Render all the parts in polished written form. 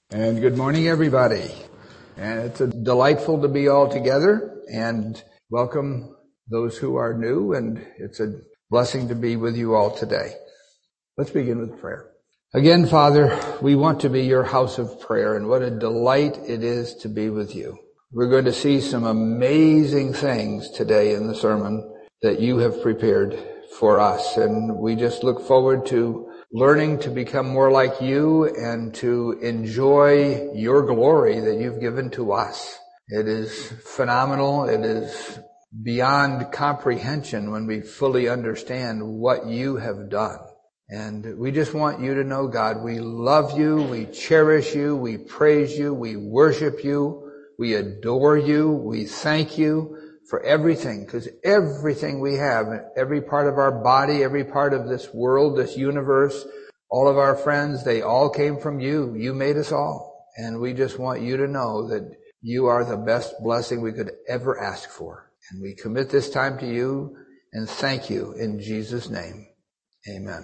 And good morning, everybody. And it's delightful to be all together and welcome those who are new, and it's a blessing to be with you all today. Let's begin with prayer. Again, Father, we want to be your house of prayer, and what a delight it is to be with you. We're going to see some amazing things today in the sermon that you have prepared for us, and we just look forward to learning to become more like you and to enjoy your glory that you've given to us. It is phenomenal. It is beyond comprehension when we fully understand what you have done. And we just want you to know, God, we love you, we cherish you, we praise you, we worship you, we adore you, we thank you for everything, because everything we have, every part of our body, every part of this world, this universe, all of our friends, they all came from you. You made us all. And we just want you to know that you are the best blessing we could ever ask for. And we commit this time to you and thank you in Jesus' name. Amen.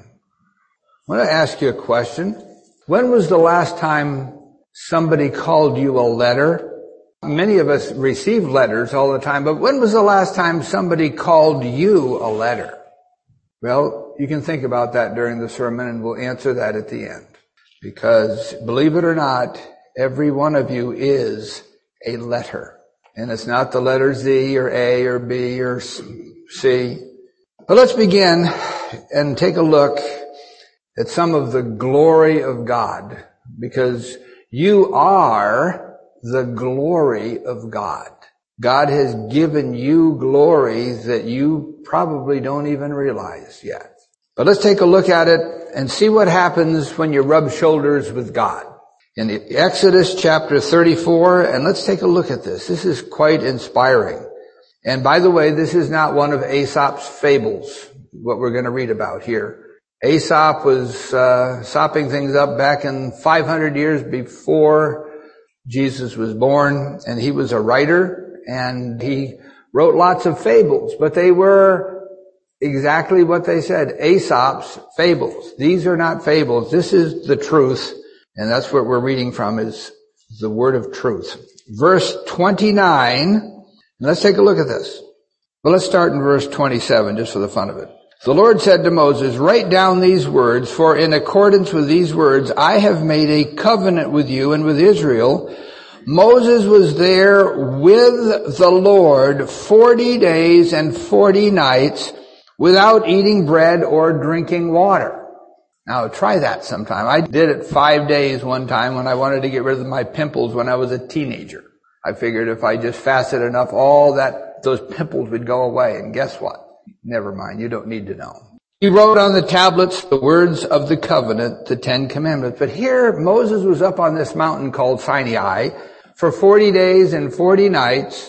I want to ask you a question. When was the last time somebody called you a letter? Many of us receive letters all the time, but when was the last time somebody called you a letter? Well, you can think about that during the sermon, and we'll answer that at the end. Because, believe it or not, every one of you is a letter. And it's not the letter Z or A or B or C. But let's begin and take a look at some of the glory of God, because you are the glory of God. God has given you glory that you probably don't even realize yet. But let's take a look at it and see what happens when you rub shoulders with God. In Exodus chapter 34, and let's take a look at this. This is quite inspiring. And by the way, this is not one of Aesop's fables, what we're going to read about here. Aesop was sopping things up back in 500 years before Jesus was born, and he was a writer, and he wrote lots of fables, but they were exactly what they said, Aesop's fables. These are not fables. This is the truth, and that's what we're reading from, is the word of truth. Verse 29, let's take a look at this. Well, let's start in verse 27, just for the fun of it. The Lord said to Moses, "Write down these words, for in accordance with these words, I have made a covenant with you and with Israel." Moses was there with the Lord 40 days and 40 nights without eating bread or drinking water. Now try that sometime. I did it 5 days one time when I wanted to get rid of my pimples when I was a teenager. I figured if I just fasted enough, those pimples would go away. And guess what? Never mind, you don't need to know. He wrote on the tablets the words of the covenant, the 10 commandments. But here, Moses was up on this mountain called Sinai for 40 days and 40 nights,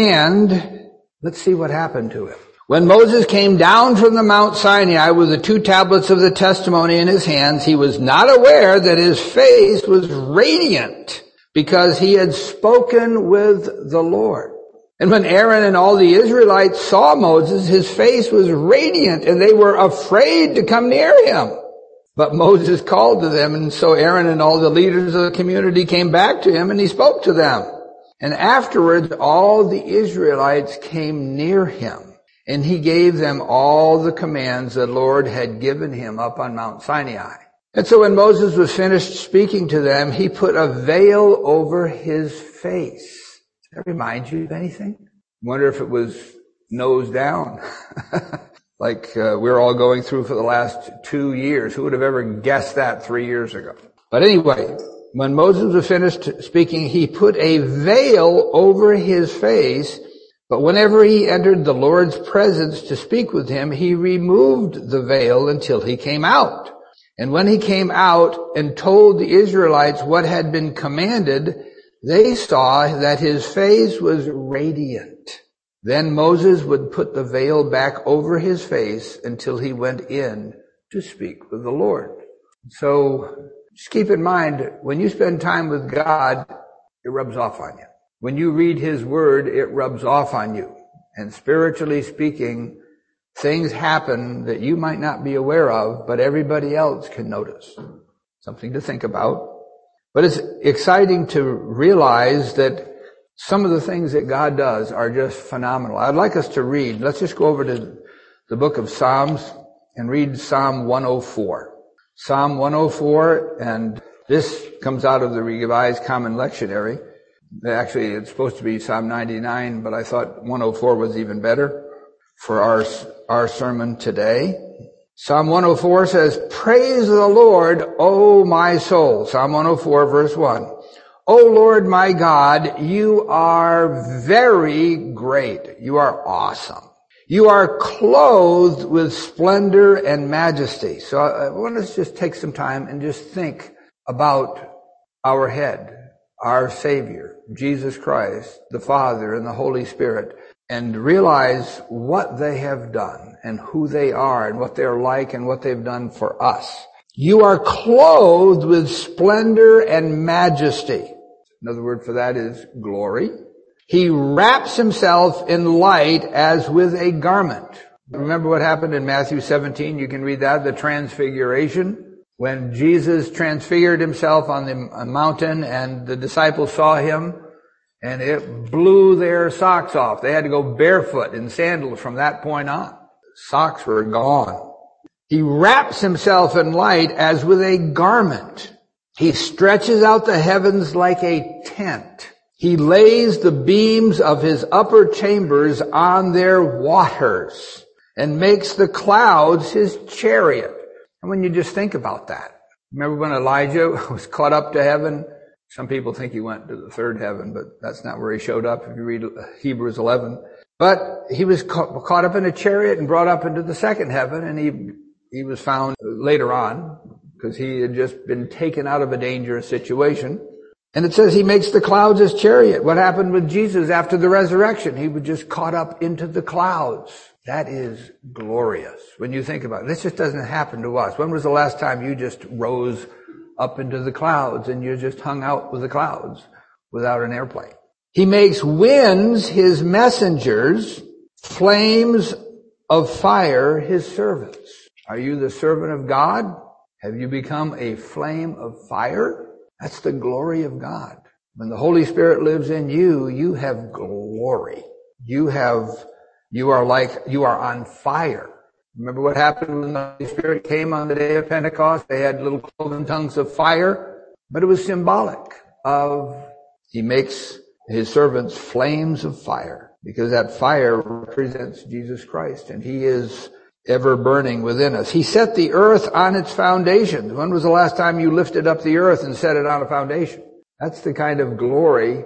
and let's see what happened to him. When Moses came down from the Mount Sinai with the 2 tablets of the testimony in his hands, he was not aware that his face was radiant, because he had spoken with the Lord. And when Aaron and all the Israelites saw Moses, his face was radiant, and they were afraid to come near him. But Moses called to them, and so Aaron and all the leaders of the community came back to him, and he spoke to them. And afterwards, all the Israelites came near him, and he gave them all the commands the Lord had given him up on Mount Sinai. And so when Moses was finished speaking to them, he put a veil over his face. Does that remind you of anything? Wonder if it was nose down, like we're all going through for the last 2 years. Who would have ever guessed that 3 years ago? But anyway, when Moses was finished speaking, he put a veil over his face. But whenever he entered the Lord's presence to speak with him, he removed the veil until he came out. And when he came out and told the Israelites what had been commanded, they saw that his face was radiant. Then Moses would put the veil back over his face until he went in to speak with the Lord. So just keep in mind, when you spend time with God, it rubs off on you. When you read his word, it rubs off on you. And spiritually speaking, things happen that you might not be aware of, but everybody else can notice. Something to think about. But it's exciting to realize that some of the things that God does are just phenomenal. I'd like us to read. Let's just go over to the book of Psalms and read Psalm 104. Psalm 104, and this comes out of the Revised Common Lectionary. Actually, it's supposed to be Psalm 99, but I thought 104 was even better for our sermon today. Psalm 104 says, "Praise the Lord, O my soul." Psalm 104, verse 1. "O Lord my God, you are very great. You are awesome. You are clothed with splendor and majesty." So I want us to just take some time and just think about our head, our Savior, Jesus Christ, the Father and the Holy Spirit, and realize what they have done and who they are and what they're like and what they've done for us. You are clothed with splendor and majesty. Another word for that is glory. He wraps himself in light as with a garment. Remember what happened in Matthew 17? You can read that, the transfiguration. When Jesus transfigured himself on the mountain and the disciples saw him, and it blew their socks off. They had to go barefoot in sandals from that point on. Socks were gone. He wraps himself in light as with a garment. He stretches out the heavens like a tent. He lays the beams of his upper chambers on their waters and makes the clouds his chariot. And when you just think about that, remember when Elijah was caught up to heaven? Some people think he went to the third heaven, but that's not where he showed up if you read Hebrews 11. But he was caught up in a chariot and brought up into the second heaven, and he was found later on because he had just been taken out of a dangerous situation. And it says he makes the clouds his chariot. What happened with Jesus after the resurrection? He was just caught up into the clouds. That is glorious when you think about it. This just doesn't happen to us. When was the last time you just rose up into the clouds and you just hung out with the clouds without an airplane? He makes winds his messengers, flames of fire his servants. Are you the servant of God? Have you become a flame of fire? That's the glory of God. When the Holy Spirit lives in you, you have glory. You are on fire. Remember what happened when the Holy Spirit came on the day of Pentecost? They had little cloven tongues of fire, but it was symbolic of he makes his servants flames of fire, because that fire represents Jesus Christ, and he is ever burning within us. He set the earth on its foundations. When was the last time you lifted up the earth and set it on a foundation? That's the kind of glory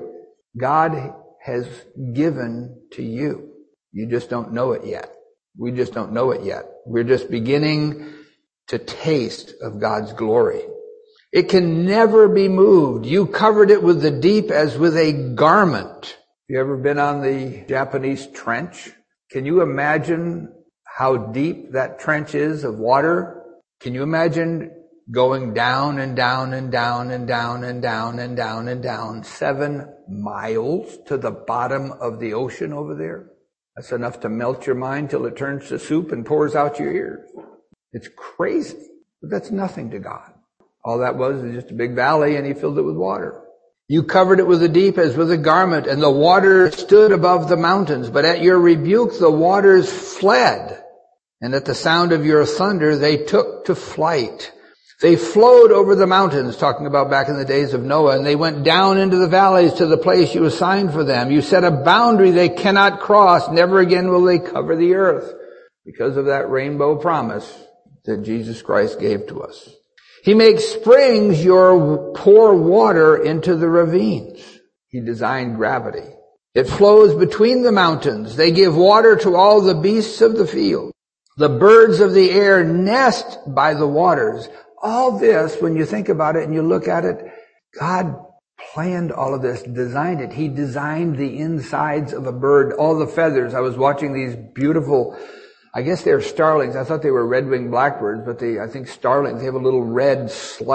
God has given to you. You just don't know it yet. We just don't know it yet. We're just beginning to taste of God's glory. It can never be moved. You covered it with the deep as with a garment. You ever been on the Japanese trench? Can you imagine how deep that trench is of water? Can you imagine going down and down and down and down and down and down and down 7 miles to the bottom of the ocean over there? That's enough to melt your mind till it turns to soup and pours out your ears. It's crazy, but that's nothing to God. All that was just a big valley, and he filled it with water. You covered it with the deep as with a garment, and the water stood above the mountains. But at your rebuke the waters fled, and at the sound of your thunder they took to flight. They flowed over the mountains, talking about back in the days of Noah, and they went down into the valleys to the place you assigned for them. You set a boundary they cannot cross. Never again will they cover the earth, because of that rainbow promise that Jesus Christ gave to us. He makes springs pour water into the ravines. He designed gravity. It flows between the mountains. They give water to all the beasts of the field. The birds of the air nest by the waters. All this, when you think about it and you look at it, God planned all of this, designed it. He designed the insides of a bird, all the feathers. I was watching these beautiful, I guess they're starlings. I thought they were red-winged blackbirds, but I think starlings. They have a little red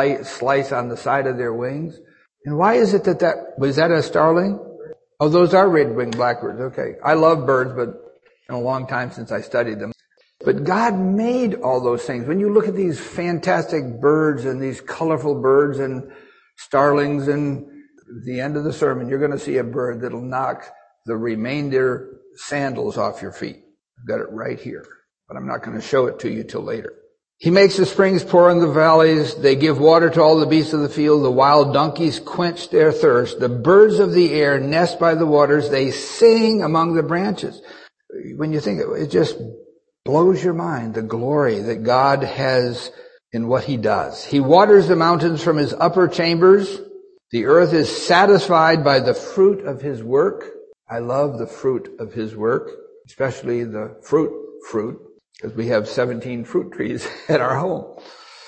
slice on the side of their wings. And why is it was that a starling? Oh, those are red-winged blackbirds. Okay. I love birds, but it's been a long time since I studied them. But God made all those things. When you look at these fantastic birds and these colorful birds and starlings, and at the end of the sermon, you're going to see a bird that'll knock the remainder sandals off your feet. I've got it right here, but I'm not going to show it to you till later. He makes the springs pour in the valleys. They give water to all the beasts of the field. The wild donkeys quench their thirst. The birds of the air nest by the waters. They sing among the branches. When you think it just blows your mind, the glory that God has in what he does. He waters the mountains from his upper chambers. The earth is satisfied by the fruit of his work. I love the fruit of his work, especially the fruit, because we have 17 fruit trees at our home.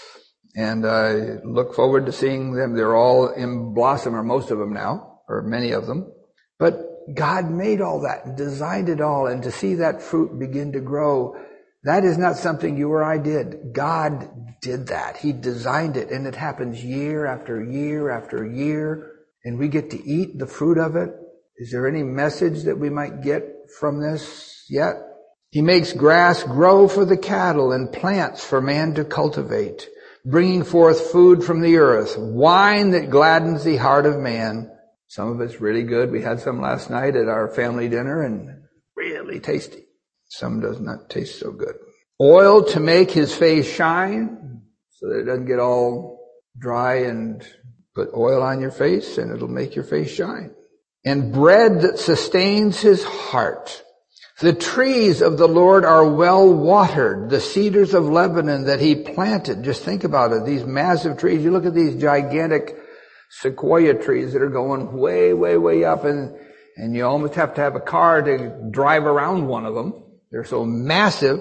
And I look forward to seeing them. They're all in blossom, or most of them now, or many of them. But God made all that and designed it all, and to see that fruit begin to grow, that is not something you or I did. God did that. He designed it, and it happens year after year after year, and we get to eat the fruit of it. Is there any message that we might get from this yet? He makes grass grow for the cattle and plants for man to cultivate, bringing forth food from the earth, wine that gladdens the heart of man. Some of it's really good. We had some last night at our family dinner, and really tasty. Some does not taste so good. Oil to make his face shine, so that it doesn't get all dry, and put oil on your face and it'll make your face shine. And bread that sustains his heart. The trees of the Lord are well watered, the cedars of Lebanon that he planted. Just think about it, these massive trees. You look at these gigantic sequoia trees that are going way, way, way up, and you almost have to have a car to drive around one of them. They're so massive.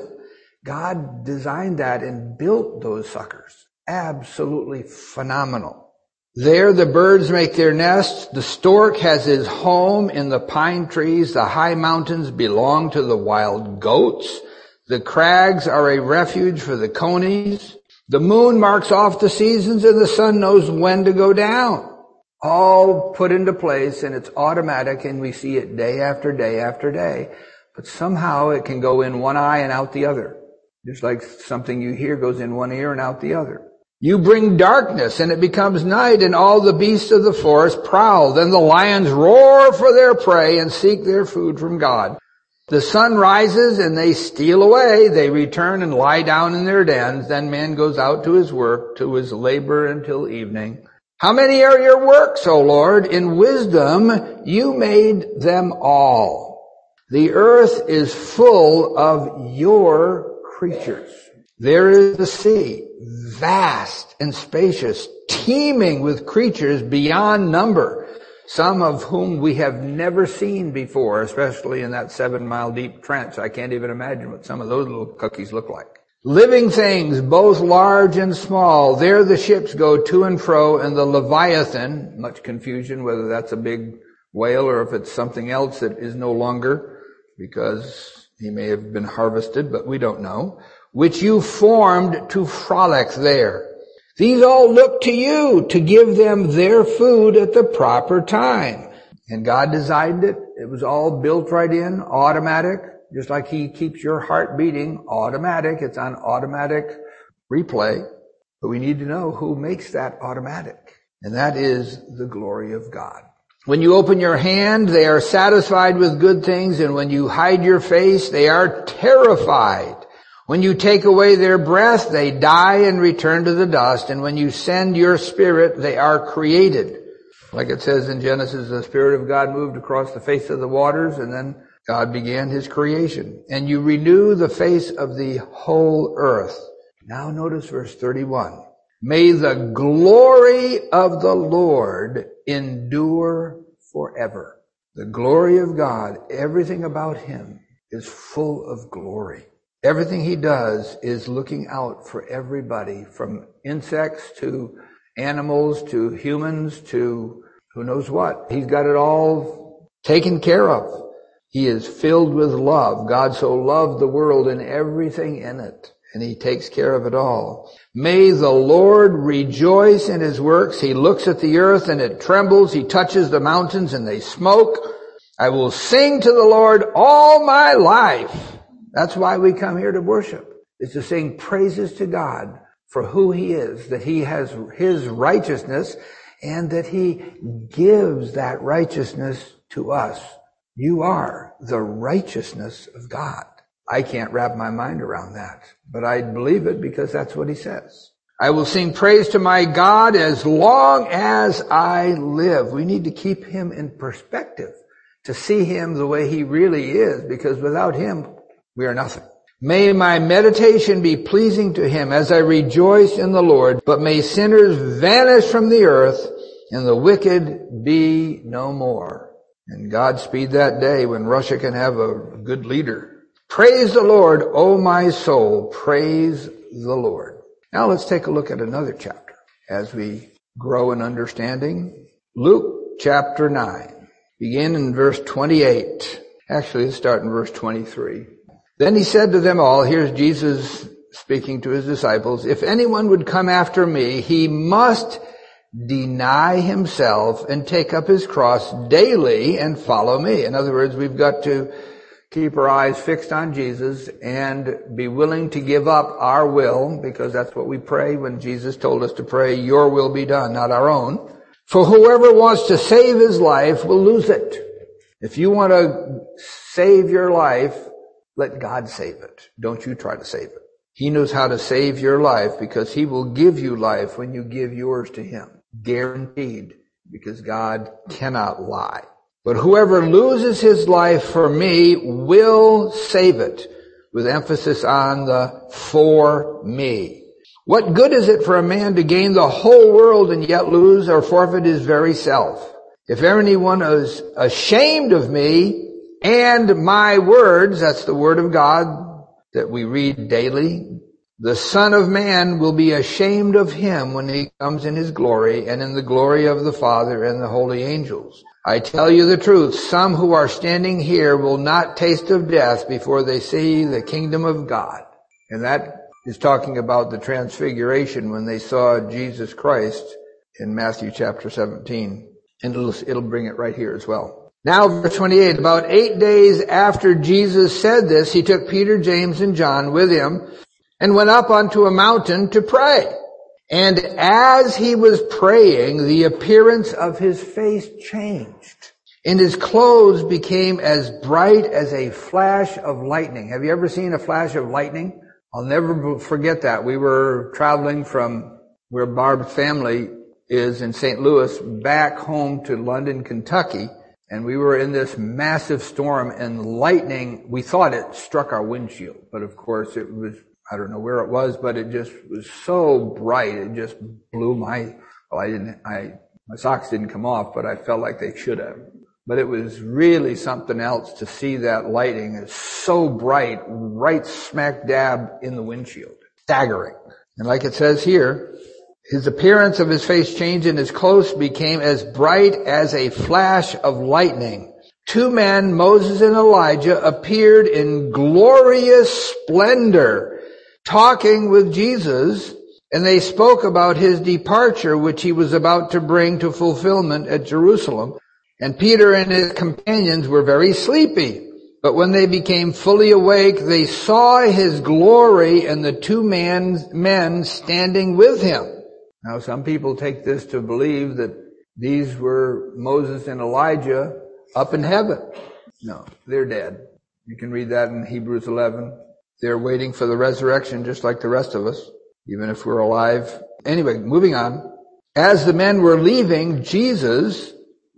God designed that and built those suckers. Absolutely phenomenal. There the birds make their nests. The stork has his home in the pine trees. The high mountains belong to the wild goats. The crags are a refuge for the conies. The moon marks off the seasons, and the sun knows when to go down. All put into place, and it's automatic, and we see it day after day after day. But somehow it can go in one eye and out the other. Just like something you hear goes in one ear and out the other. You bring darkness, and it becomes night, and all the beasts of the forest prowl. Then the lions roar for their prey and seek their food from God. The sun rises, and they steal away. They return and lie down in their dens. Then man goes out to his work, to his labor until evening. How many are your works, O Lord? In wisdom you made them all. The earth is full of your creatures. There is the sea, vast and spacious, teeming with creatures beyond number, some of whom we have never seen before, especially in that 7-mile deep trench. I can't even imagine what some of those little cookies look like. Living things, both large and small. There the ships go to and fro, and the Leviathan, much confusion whether that's a big whale or if it's something else that is no longer, because he may have been harvested, but we don't know, which you formed to frolic there. These all look to you to give them their food at the proper time. And God designed it. It was all built right in, automatic, just like he keeps your heart beating, automatic. It's on automatic replay. But we need to know who makes that automatic. And that is the glory of God. When you open your hand, they are satisfied with good things, and when you hide your face, they are terrified. When you take away their breath, they die and return to the dust, and when you send your spirit, they are created. Like it says in Genesis, the Spirit of God moved across the face of the waters, and then God began his creation. And you renew the face of the whole earth. Now notice verse 31. May the glory of the Lord endure forever. The glory of God, everything about him is full of glory. Everything he does is looking out for everybody, from insects to animals to humans to who knows what. He's got it all taken care of. He is filled with love. God so loved the world and everything in it, and he takes care of it all. May the Lord rejoice in his works. He looks at the earth and it trembles. He touches the mountains and they smoke. I will sing to the Lord all my life. That's why we come here to worship, is to sing praises to God for who he is, that he has his righteousness and that he gives that righteousness to us. You are the righteousness of God. I can't wrap my mind around that, but I believe it because that's what he says. I will sing praise to my God as long as I live. We need to keep him in perspective, to see him the way he really is, because without him, we are nothing. May my meditation be pleasing to him as I rejoice in the Lord, but may sinners vanish from the earth and the wicked be no more. And God speed that day when Russia can have a good leader. Praise the Lord, O my soul. Praise the Lord. Now let's take a look at another chapter as we grow in understanding. Luke chapter 9. Begin in verse 28. Actually, let's start in verse 23. Then he said to them all, here's Jesus speaking to his disciples, if anyone would come after me, he must deny himself and take up his cross daily and follow me. In other words, we've got to keep our eyes fixed on Jesus and be willing to give up our will, because that's what we pray when Jesus told us to pray, your will be done, not our own. For whoever wants to save his life will lose it. If you want to save your life, let God save it. Don't you try to save it. He knows how to save your life because he will give you life when you give yours to him. Guaranteed, because God cannot lie. But whoever loses his life for me will save it, with emphasis on the for me. What good is it for a man to gain the whole world and yet lose or forfeit his very self? If anyone is ashamed of me and my words, that's the word of God that we read daily, the Son of Man will be ashamed of him when he comes in his glory and in the glory of the Father and the holy angels. I tell you the truth, some who are standing here will not taste of death before they see the kingdom of God. And that is talking about the transfiguration when they saw Jesus Christ in Matthew chapter 17. And it'll bring it right here as well. Now, verse 28, about 8 days after Jesus said this, he took Peter, James, and John with him and went up onto a mountain to pray. And as he was praying, the appearance of his face changed, and his clothes became as bright as a flash of lightning. Have you ever seen a flash of lightning? I'll never forget that. We were traveling from where Barb's family is in St. Louis back home to London, Kentucky. And we were in this massive storm, and lightning, we thought it struck our windshield. But of course it was, I don't know where it was, but it just was so bright. It just blew my socks didn't come off, but I felt like they should have. But it was really something else to see that lightning. It's so bright, right smack dab in the windshield. Staggering. And like it says here, his appearance of his face changed and his clothes became as bright as a flash of lightning. Two men, Moses and Elijah, appeared in glorious splendor, talking with Jesus, and they spoke about his departure, which he was about to bring to fulfillment at Jerusalem. And Peter and his companions were very sleepy. But when they became fully awake, they saw his glory and the two men standing with him. Now, some people take this to believe that these were Moses and Elijah up in heaven. No, they're dead. You can read that in Hebrews 11. They're waiting for the resurrection just like the rest of us, even if we're alive. Anyway, moving on. As the men were leaving Jesus,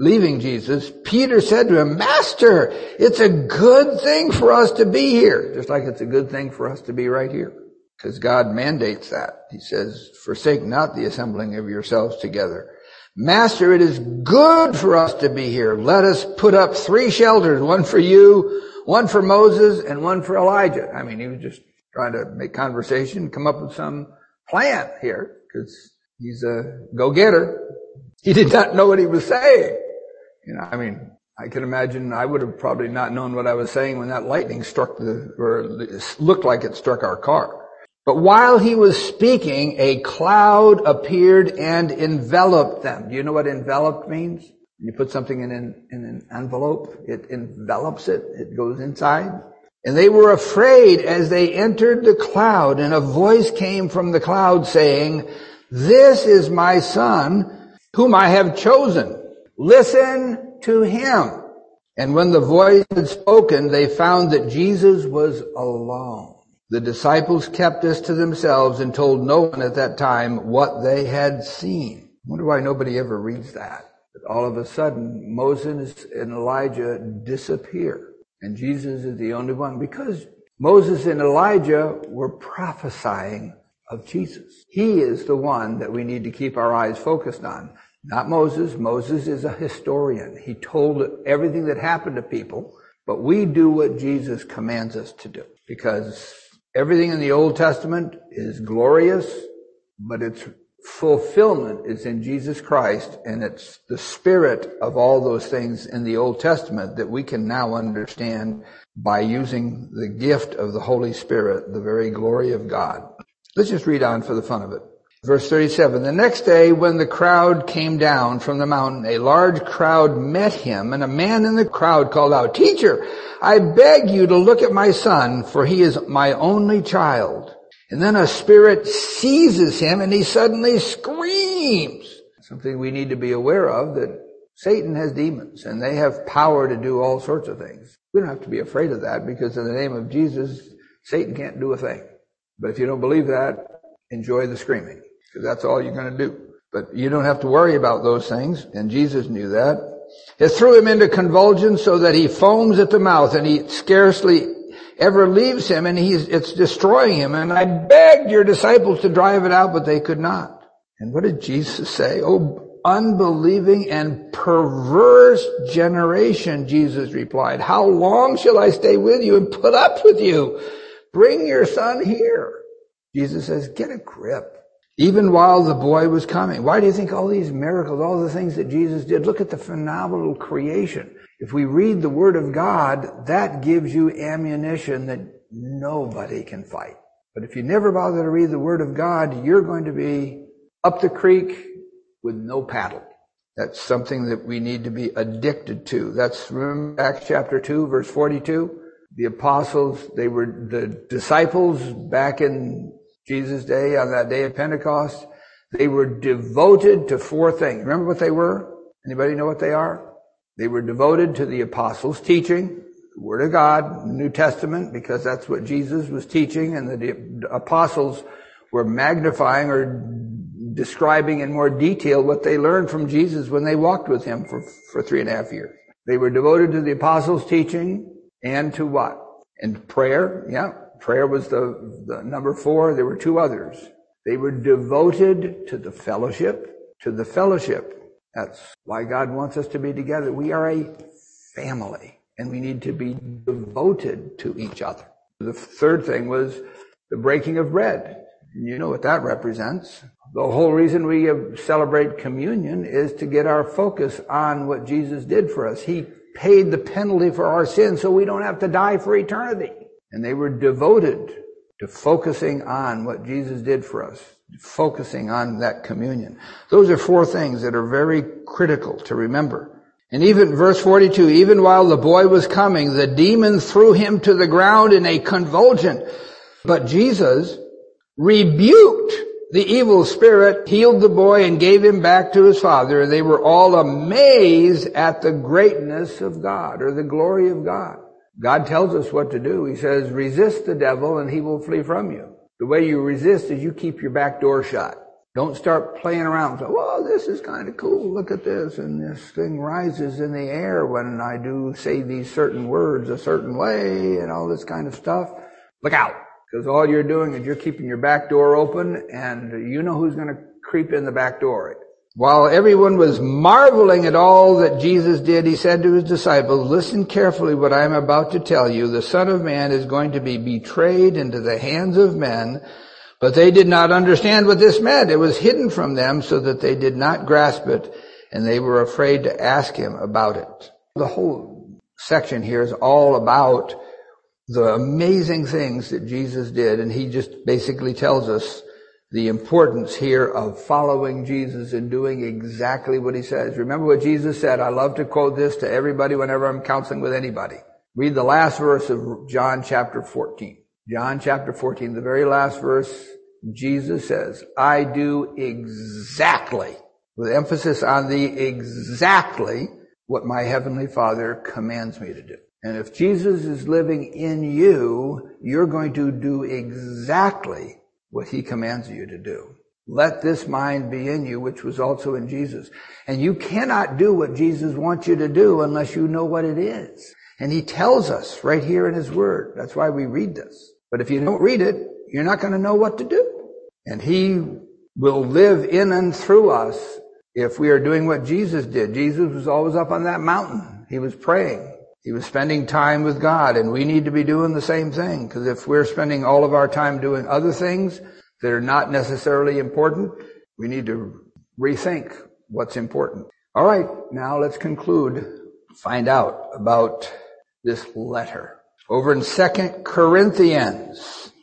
Peter said to him, Master, it's a good thing for us to be here. Just like it's a good thing for us to be right here. Because God mandates that. He says, forsake not the assembling of yourselves together. Master, it is good for us to be here. Let us put up 3 shelters, one for you, one for Moses, and one for Elijah. I mean, he was just trying to make conversation, come up with some plan here, because he's a go-getter. He did not know what he was saying. You know, I mean, I can imagine I would have probably not known what I was saying when that lightning struck or looked like it struck our car. But while he was speaking, a cloud appeared and enveloped them. Do you know what enveloped means? You put something in an envelope, it envelops it, it goes inside. And they were afraid as they entered the cloud, and a voice came from the cloud saying, This is my son, whom I have chosen. Listen to him." And when the voice had spoken, they found that Jesus was alone. The disciples kept this to themselves and told no one at that time what they had seen. I wonder why nobody ever reads that. But all of a sudden, Moses and Elijah disappear. And Jesus is the only one, because Moses and Elijah were prophesying of Jesus. He is the one that we need to keep our eyes focused on. Not Moses. Moses is a historian. He told everything that happened to people, but we do what Jesus commands us to do. Because everything in the Old Testament is glorious, but its fulfillment is in Jesus Christ, and it's the spirit of all those things in the Old Testament that we can now understand by using the gift of the Holy Spirit, the very glory of God. Let's just read on for the fun of it. Verse 37, "The next day when the crowd came down from the mountain, a large crowd met him, and a man in the crowd called out, 'Teacher, I beg you to look at my son, for he is my only child.' And then a spirit seizes him and he suddenly screams." Something we need to be aware of, that Satan has demons and they have power to do all sorts of things. We don't have to be afraid of that, because in the name of Jesus, Satan can't do a thing. But if you don't believe that, enjoy the screaming, because that's all you're going to do. But you don't have to worry about those things, and Jesus knew that. It threw him into convulsions so that he foams at the mouth, and he scarcely ever leaves him, and it's destroying him. And I begged your disciples to drive it out, but they could not. And what did Jesus say? "Oh, unbelieving and perverse generation," Jesus replied, "how long shall I stay with you and put up with you? Bring your son here." Jesus says, get a grip. Even while the boy was coming. Why do you think all these miracles, all the things that Jesus did? Look at the phenomenal creation. If we read the Word of God, that gives you ammunition that nobody can fight. But if you never bother to read the Word of God, you're going to be up the creek with no paddle. That's something that we need to be addicted to. That's, remember Acts chapter 2, verse 42? The apostles, they were the disciples back in Jesus' day, on that day of Pentecost. They were devoted to four things. Remember what they were? Anybody know what they are? They were devoted to the apostles' teaching, the Word of God, the New Testament, because that's what Jesus was teaching, and the apostles were magnifying or describing in more detail what they learned from Jesus when they walked with him for 3.5 years. They were devoted to the apostles' teaching and to what? And prayer. Yeah, prayer was the number 4. There were 2 others. They were devoted to the fellowship. That's why God wants us to be together. We are a family, and we need to be devoted to each other. The third thing was the breaking of bread. You know what that represents. The whole reason we celebrate communion is to get our focus on what Jesus did for us. He paid the penalty for our sins so we don't have to die for eternity. And they were devoted to focusing on what Jesus did for us, focusing on that communion. Those are 4 things that are very critical to remember. And even verse 42, even while the boy was coming, the demon threw him to the ground in a convulsion. But Jesus rebuked the evil spirit, healed the boy, and gave him back to his father. They were all amazed at the greatness of God, or the glory of God. God tells us what to do. He says, resist the devil and he will flee from you. The way you resist is you keep your back door shut. Don't start playing around. So, well, this is kind of cool. Look at this. And this thing rises in the air when I do say these certain words a certain way and all this kind of stuff. Look out. Because all you're doing is you're keeping your back door open, and you know who's going to creep in the back door. While everyone was marveling at all that Jesus did, he said to his disciples, listen carefully what I am about to tell you. The Son of Man is going to be betrayed into the hands of men. But they did not understand what this meant. It was hidden from them so that they did not grasp it, and they were afraid to ask him about it. The whole section here is all about the amazing things that Jesus did, and he just basically tells us the importance here of following Jesus and doing exactly what he says. Remember what Jesus said. I love to quote this to everybody whenever I'm counseling with anybody. Read the last verse of John chapter 14. John chapter 14, the very last verse, Jesus says, I do exactly with emphasis on the exactly what my Heavenly Father commands me to do. And if Jesus is living in you, you're going to do exactly what He commands you to do. Let this mind be in you, which was also in Jesus. And you cannot do what Jesus wants you to do unless you know what it is. And He tells us right here in His Word. That's why we read this. But if you don't read it, you're not going to know what to do. And He will live in and through us if we are doing what Jesus did. Jesus was always up on that mountain. He was praying. He was spending time with God, and we need to be doing the same thing, because if we're spending all of our time doing other things that are not necessarily important, we need to rethink what's important. All right, now let's conclude, find out about this letter. Over in 2 Corinthians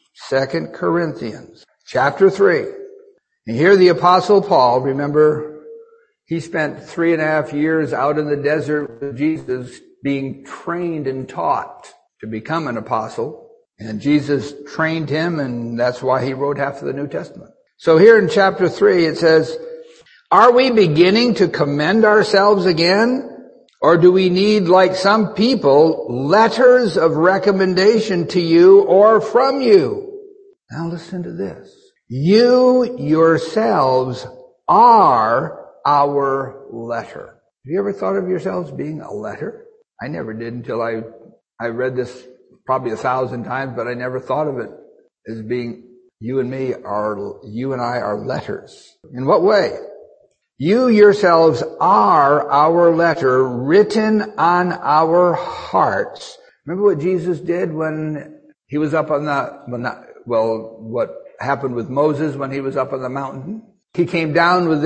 chapter 3. And here the Apostle Paul, remember, he spent 3.5 years out in the desert with Jesus being trained and taught to become an apostle. And Jesus trained him, and that's why he wrote half of the New Testament. So here in chapter 3 it says, are we beginning to commend ourselves again? Or do we need, like some people, letters of recommendation to you or from you? Now listen to this. You yourselves are our letter. Have you ever thought of yourselves being a letter? I never did until I read this probably 1,000 times, but I never thought of it as being you and I are letters. In what way? You yourselves are our letter written on our hearts. Remember what Jesus did when he was up on what happened with Moses when he was up on the mountain? He came down with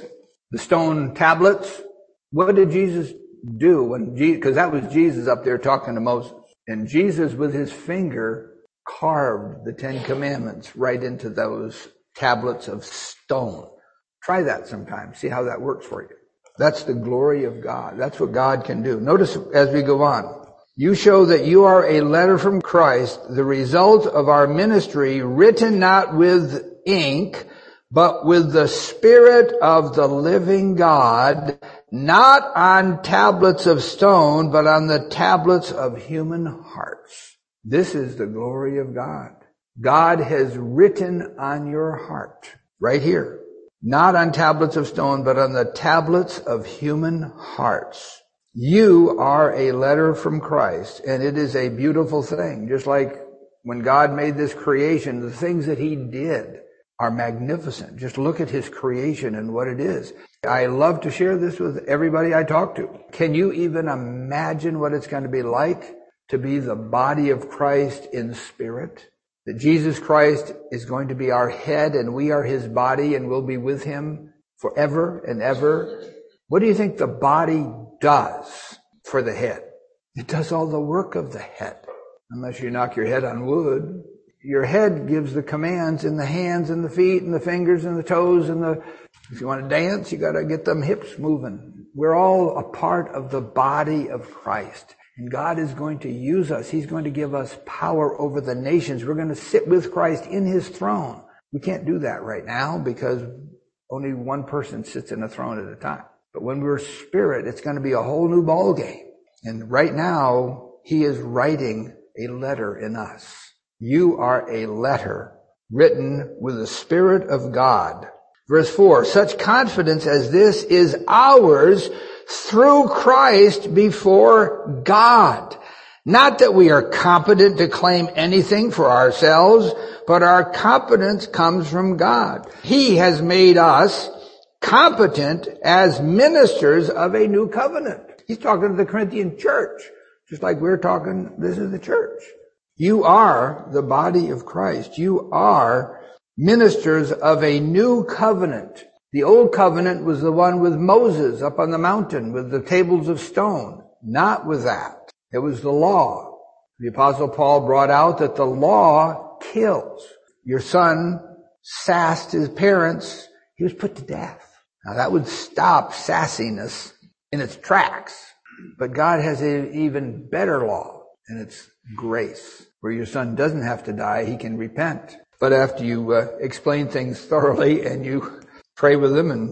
the stone tablets. What did Jesus do because that was Jesus up there talking to Moses. And Jesus with his finger carved the 10 Commandments right into those tablets of stone. Try that sometime. See how that works for you. That's the glory of God. That's what God can do. Notice as we go on. You show that you are a letter from Christ, the result of our ministry, written not with ink, but with the Spirit of the living God, not on tablets of stone, but on the tablets of human hearts. This is the glory of God. God has written on your heart, right here, not on tablets of stone, but on the tablets of human hearts. You are a letter from Christ, and it is a beautiful thing. Just like when God made this creation, the things that He did are magnificent. Just look at His creation and what it is. I love to share this with everybody I talk to. Can you even imagine what it's going to be like to be the body of Christ in spirit? That Jesus Christ is going to be our head and we are His body and we'll be with Him forever and ever. What do you think the body does for the head? It does all the work of the head. Unless you knock your head on wood. Your head gives the commands in the hands and the feet and the fingers and the toes and if you want to dance, you got to get them hips moving. We're all a part of the body of Christ. And God is going to use us. He's going to give us power over the nations. We're going to sit with Christ in His throne. We can't do that right now because only one person sits in a throne at a time. But when we're spirit, it's going to be a whole new ball game. And right now, He is writing a letter in us. You are a letter written with the Spirit of God. Verse 4, such confidence as this is ours through Christ before God. Not that we are competent to claim anything for ourselves, but our competence comes from God. He has made us competent as ministers of a new covenant. He's talking to the Corinthian church, just like we're talking, this is the church. You are the body of Christ. You are ministers of a new covenant. The old covenant was the one with Moses up on the mountain with the tables of stone. Not with that. It was the law. The Apostle Paul brought out that the law kills. Your son sassed his parents. He was put to death. Now that would stop sassiness in its tracks. But God has an even better law, and it's grace. Where your son doesn't have to die, he can repent. But after you explain things thoroughly and you pray with him and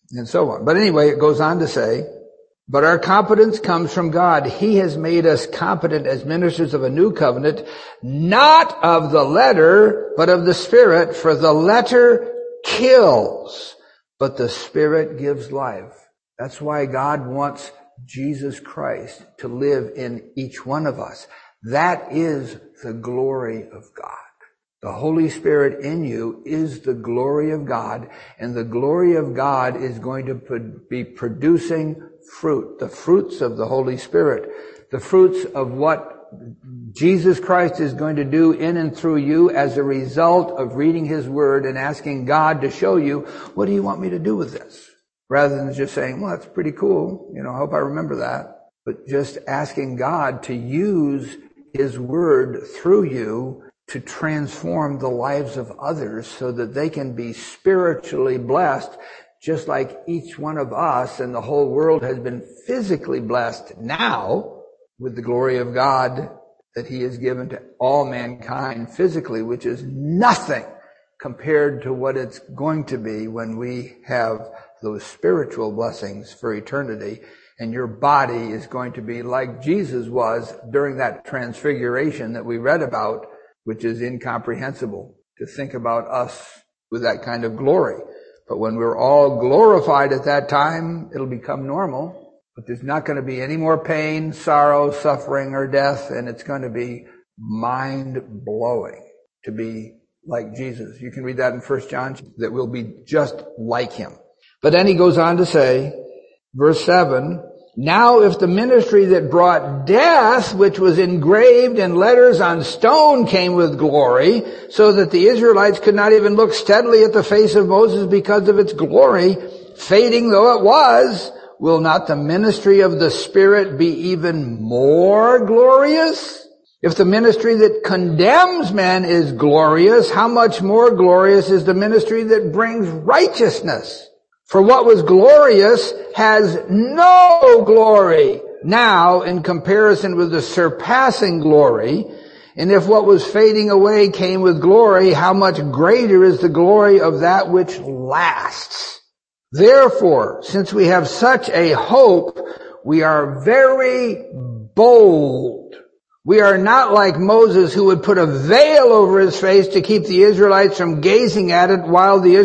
and so on. But anyway, it goes on to say, but our competence comes from God. He has made us competent as ministers of a new covenant, not of the letter, but of the Spirit. For the letter kills, but the Spirit gives life. That's why God wants Jesus Christ to live in each one of us. That is the glory of God. The Holy Spirit in you is the glory of God, and the glory of God is going to be producing fruit, the fruits of the Holy Spirit, the fruits of what Jesus Christ is going to do in and through you as a result of reading His Word and asking God to show you, what do you want me to do with this? Rather than just saying, well, that's pretty cool. I hope I remember that. But just asking God to use His Word through you to transform the lives of others so that they can be spiritually blessed, just like each one of us and the whole world has been physically blessed now with the glory of God that He has given to all mankind physically, which is nothing compared to what it's going to be when we have those spiritual blessings for eternity. And your body is going to be like Jesus was during that transfiguration that we read about, which is incomprehensible to think about us with that kind of glory. But when we're all glorified at that time, it'll become normal. But there's not going to be any more pain, sorrow, suffering, or death, and it's going to be mind-blowing to be like Jesus. You can read that in 1 John, that we'll be just like Him. But then he goes on to say, verse 7, now if the ministry that brought death, which was engraved in letters on stone, came with glory, so that the Israelites could not even look steadily at the face of Moses because of its glory, fading though it was, will not the ministry of the Spirit be even more glorious? If the ministry that condemns men is glorious, how much more glorious is the ministry that brings righteousness? For what was glorious has no glory now in comparison with the surpassing glory. And if what was fading away came with glory, how much greater is the glory of that which lasts? Therefore, since we have such a hope, we are very bold. We are not like Moses, who would put a veil over his face to keep the Israelites from gazing at it while the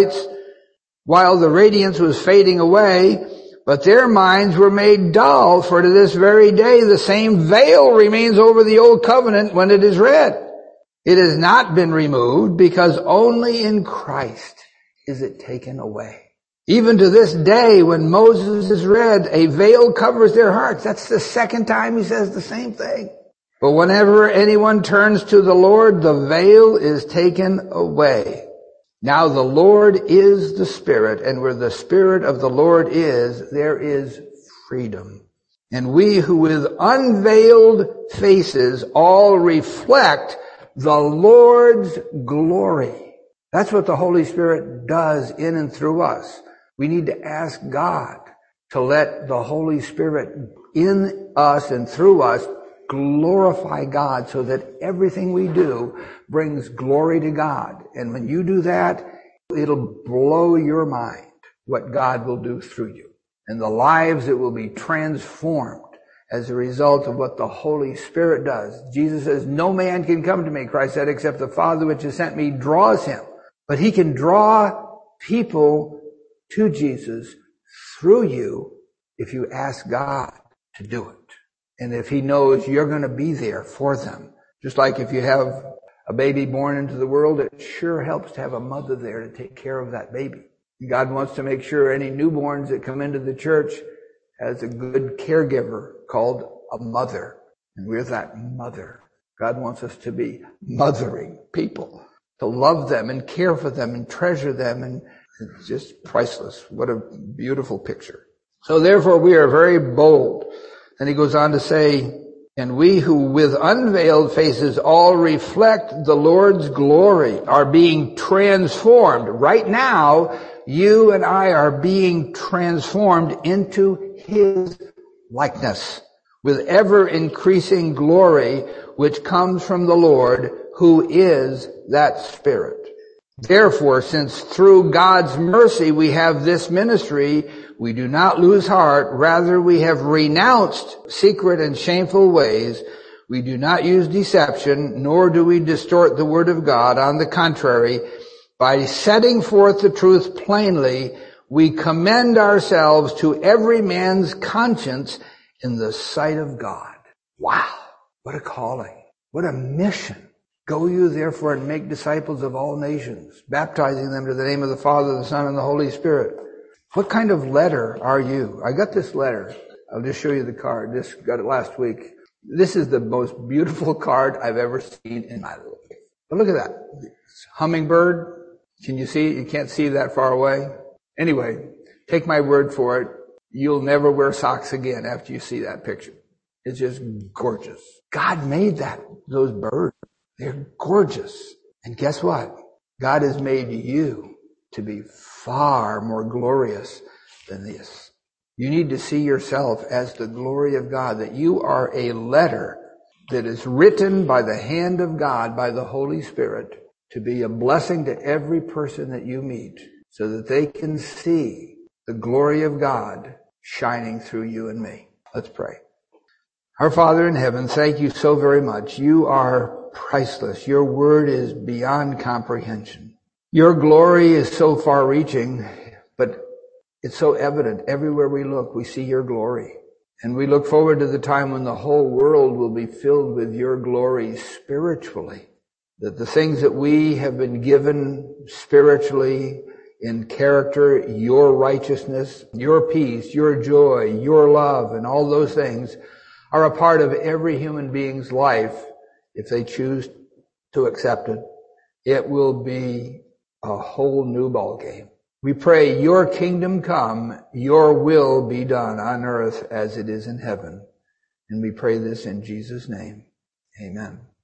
radiance was fading away, but their minds were made dull, for to this very day the same veil remains over the old covenant when it is read. It has not been removed, because only in Christ is it taken away. Even to this day, when Moses is read, a veil covers their hearts. That's the second time he says the same thing. But whenever anyone turns to the Lord, the veil is taken away. Now the Lord is the Spirit, and where the Spirit of the Lord is, there is freedom. And we who with unveiled faces all reflect the Lord's glory. That's what the Holy Spirit does in and through us. We need to ask God to let the Holy Spirit in us and through us glorify God, so that everything we do brings glory to God. And when you do that, it'll blow your mind what God will do through you. And the lives that will be transformed as a result of what the Holy Spirit does. Jesus says, no man can come to me, Christ said, except the Father which has sent me draws him. But He can draw people to Jesus through you if you ask God to do it. And if He knows you're going to be there for them. Just like if you have a baby born into the world, it sure helps to have a mother there to take care of that baby. God wants to make sure any newborns that come into the church has a good caregiver called a mother. And we're that mother. God wants us to be mothering people, to love them and care for them and treasure them. And it's just priceless. What a beautiful picture. So therefore we are very bold. And he goes on to say, and we who with unveiled faces all reflect the Lord's glory are being transformed. Right now, you and I are being transformed into His likeness with ever increasing glory, which comes from the Lord, who is that Spirit. Therefore, since through God's mercy we have this ministry, we do not lose heart. Rather, we have renounced secret and shameful ways. We do not use deception, nor do we distort the word of God. On the contrary, by setting forth the truth plainly, we commend ourselves to every man's conscience in the sight of God. Wow. What a calling. What a mission. Go you therefore and make disciples of all nations, baptizing them to the name of the Father, the Son, and the Holy Spirit. What kind of letter are you? I got this letter. I'll just show you the card. Just got it last week. This is the most beautiful card I've ever seen in my life. But look at that. It's hummingbird. Can you see it? You can't see that far away. Anyway, take my word for it. You'll never wear socks again after you see that picture. It's just gorgeous. God made those birds. They're gorgeous. And guess what? God has made you to be far more glorious than this. You need to see yourself as the glory of God, that you are a letter that is written by the hand of God, by the Holy Spirit, to be a blessing to every person that you meet, so that they can see the glory of God shining through you and me. Let's pray. Our Father in heaven, thank you so very much. You are priceless. Your word is beyond comprehension. Your glory is so far-reaching, but it's so evident. Everywhere we look, we see your glory. And we look forward to the time when the whole world will be filled with your glory spiritually. That the things that we have been given spiritually in character, your righteousness, your peace, your joy, your love, and all those things are a part of every human being's life. If they choose to accept it, it will be a whole new ballgame. We pray your kingdom come, your will be done on earth as it is in heaven. And we pray this in Jesus' name. Amen.